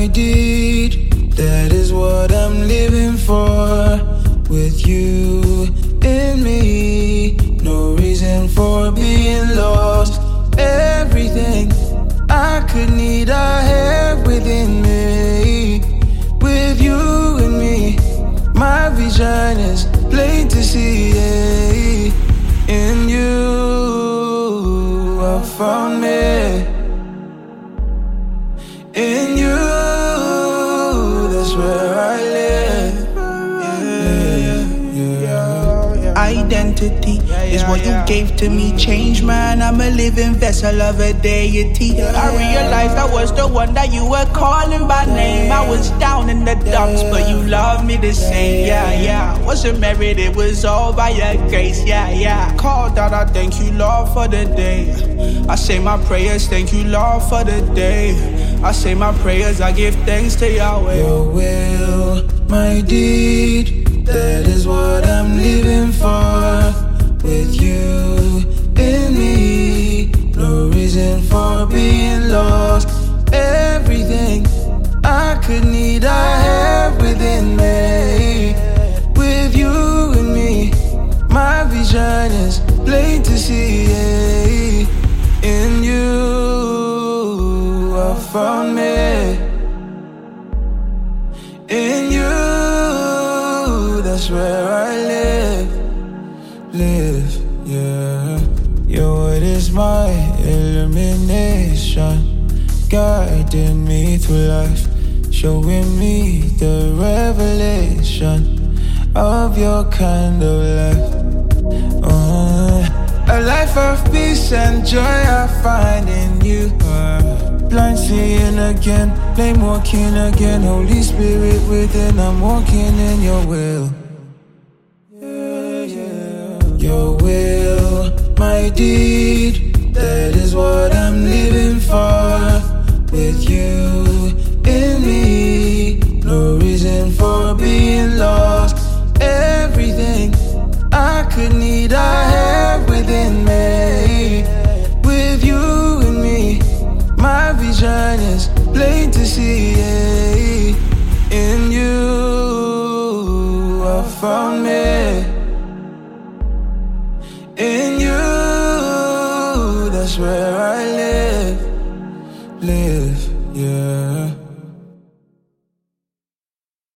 my deed. That is what I'm living for. With you in me, no reason for being lost. Everything I could need, I have within me. With you and me, my vision is plain to see. In you, I found me. In you, that's where I live. Identity is what you gave to me. Change, man, I'm a living vessel of a deity. I realized I was the one that you were calling by name. I was down in the dumps, but you loved me the same. Wasn't merit, it was all by your grace. Called out, I thank you, Lord, for the day. I say my prayers, thank you, Lord, for the day. I say my prayers, I give thanks to Yahweh. Your will, my deed. That is what I'm living for. With you in me, no reason for being lost. Everything I could need, I have within me. With you and me, my vision is plain to see. In you, I found me. In you, that's where I live. Your word is my illumination, guiding me through life, showing me the revelation of your kind of life. A life of peace and joy I find in you. Blind seeing again, flame walking again. Holy Spirit within, I'm walking in your will. Your will, my deed. That is what I'm living for. With you in me, no reason for being lost. Everything I could need, I have within me. With you and me, my vision is plain to see. In you, I found me.